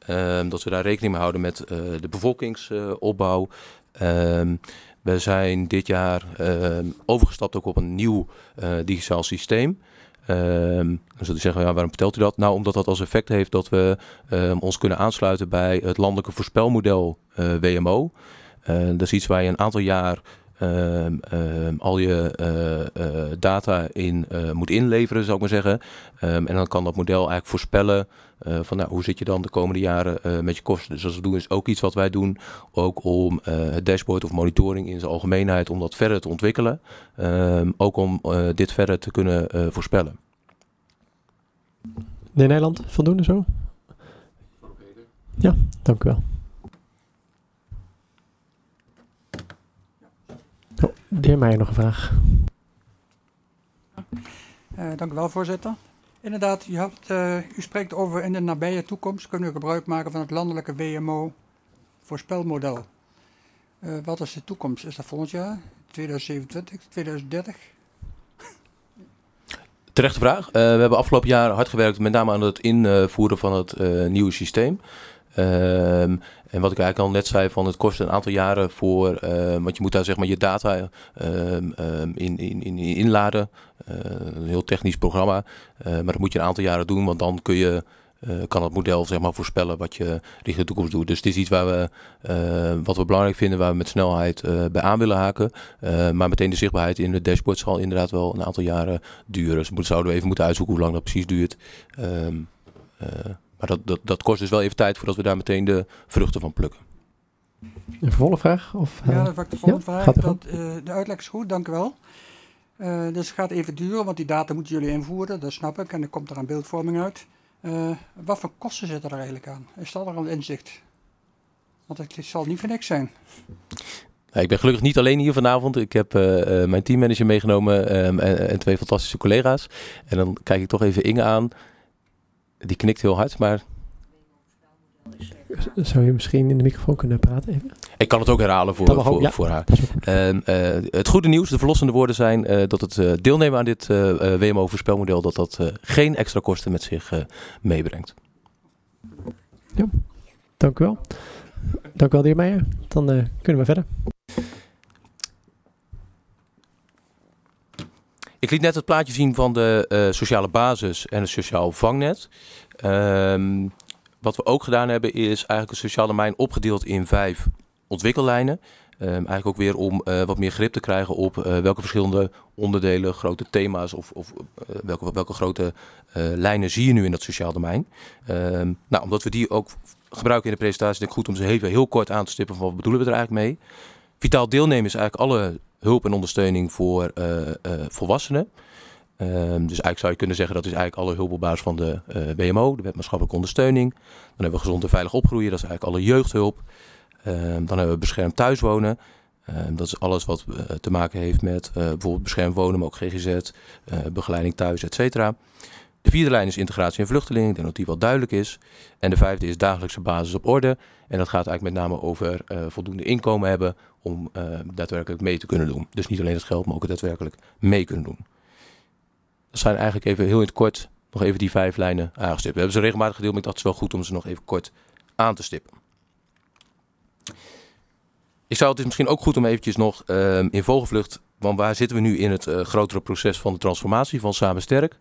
Dat we daar rekening mee houden met de bevolkingsopbau. We zijn dit jaar overgestapt ook op een nieuw digitaal systeem. Dan zult u zeggen, ja, waarom vertelt u dat? Nou, omdat dat als effect heeft dat we ons kunnen aansluiten bij het landelijke voorspelmodel WMO. Dat is iets waar je een aantal jaar al je data in moet inleveren, zou ik maar zeggen. En dan kan dat model eigenlijk voorspellen van hoe zit je dan de komende jaren met je kosten. Dus dat is ook iets wat wij doen, ook om het dashboard of monitoring in zijn algemeenheid, om dat verder te ontwikkelen. Ook om dit verder te kunnen voorspellen. In Nederland, voldoende zo? Ja, dank u wel. De heer Meijer nog een vraag. Dank u wel, voorzitter. Inderdaad, u spreekt over in de nabije toekomst kunnen we gebruik maken van het landelijke WMO-voorspelmodel. Wat is de toekomst? Is dat volgend jaar? 2027, 2030? Terechte vraag. We hebben afgelopen jaar hard gewerkt met name aan het invoeren van het nieuwe systeem. En wat ik eigenlijk al net zei, van het kost een aantal jaren voor, want je moet daar zeg maar je data in inladen. Een heel technisch programma, maar dat moet je een aantal jaren doen, want dan kan het model zeg maar voorspellen wat je richting de toekomst doet. Dus het is iets waar wat we belangrijk vinden, waar we met snelheid bij aan willen haken. Maar meteen de zichtbaarheid in het dashboard zal inderdaad wel een aantal jaren duren. Dus zouden we even moeten uitzoeken hoe lang dat precies duurt. Maar dat kost dus wel even tijd voordat we daar meteen de vruchten van plukken. Een vervolgvraag? Ja, dat is de volgende vraag. De uitleg is goed, dank u wel. Dus het gaat even duren, want die data moeten jullie invoeren, dat snap ik. En dan komt er een beeldvorming uit. Wat voor kosten zitten er eigenlijk aan? Is dat er al inzicht? Want het zal niet voor niks zijn. Ik ben gelukkig niet alleen hier vanavond. Ik heb mijn teammanager meegenomen en twee fantastische collega's. En dan kijk ik toch even Inge aan. Die knikt heel hard, maar... Zou je misschien in de microfoon kunnen praten even? Ik kan het ook herhalen voor haar. Het goede nieuws, de verlossende woorden zijn dat het deelnemen aan dit WMO-voorspelmodel, dat geen extra kosten met zich meebrengt. Ja, dank u wel. Dank u wel, de heer Meijer. Dan kunnen we verder. Ik liet net het plaatje zien van de sociale basis en het sociaal vangnet. Wat we ook gedaan hebben is eigenlijk het sociaal domein opgedeeld in 5 ontwikkellijnen. Eigenlijk ook weer om wat meer grip te krijgen op welke verschillende onderdelen, grote thema's of welke grote lijnen zie je nu in dat sociaal domein. Omdat we die ook gebruiken in de presentatie, denk ik goed om ze even heel kort aan te stippen van wat bedoelen we er eigenlijk mee. Vitaal deelnemen is eigenlijk alle hulp en ondersteuning voor volwassenen. Dus eigenlijk zou je kunnen zeggen dat is eigenlijk alle hulp op basis van de WMO, de wet maatschappelijke ondersteuning. Dan hebben we gezond en veilig opgroeien, dat is eigenlijk alle jeugdhulp. Dan hebben we beschermd thuiswonen. Dat is alles wat te maken heeft met bijvoorbeeld beschermd wonen, maar ook GGZ, begeleiding thuis, et cetera. De 4e lijn is integratie en vluchtelingen. Ik denk dat die wel duidelijk is. En de 5e is dagelijkse basis op orde. En dat gaat eigenlijk met name over voldoende inkomen hebben om daadwerkelijk mee te kunnen doen. Dus niet alleen het geld, maar ook het daadwerkelijk mee kunnen doen. Dat zijn eigenlijk even heel in het kort nog even die 5 lijnen aangestipt. We hebben ze regelmatig gedeeld, maar ik dacht het is wel goed om ze nog even kort aan te stippen. Het is misschien ook goed om eventjes nog in vogelvlucht, want waar zitten we nu in het grotere proces van de transformatie van Samen Sterk?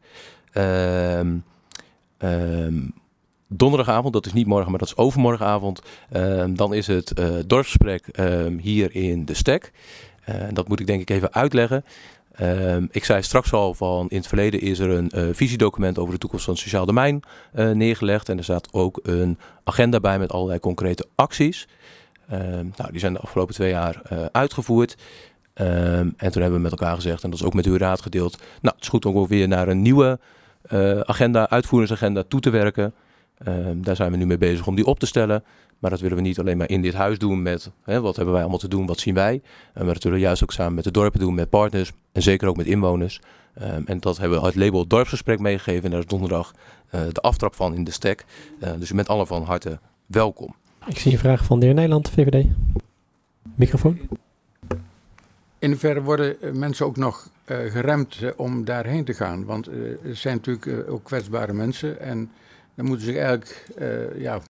Donderdagavond, dat is niet morgen, maar dat is overmorgenavond. Dan is het dorpsgesprek hier in de Stek. Dat moet ik denk ik even uitleggen. Ik zei straks al van in het verleden is er een visiedocument over de toekomst van het sociaal domein neergelegd. En er staat ook een agenda bij met allerlei concrete acties. Die zijn de afgelopen 2 jaar uitgevoerd. En toen hebben we met elkaar gezegd, en dat is ook met uw raad gedeeld. Het is goed om ook weer naar een nieuwe uitvoeringsagenda toe te werken. Daar zijn we nu mee bezig om die op te stellen. Maar dat willen we niet alleen maar in dit huis doen met wat hebben wij allemaal te doen, wat zien wij. Maar dat willen we juist ook samen met de dorpen doen, met partners en zeker ook met inwoners. En dat hebben we het label dorpsgesprek meegegeven en daar is donderdag de aftrap van in de Stek. Dus u bent allen van harte welkom. Ik zie een vraag van de heer Nijland, VVD. Microfoon. In hoeverre worden mensen ook nog geremd om daarheen te gaan? Want er zijn natuurlijk ook kwetsbare mensen en dan moeten ze eigenlijk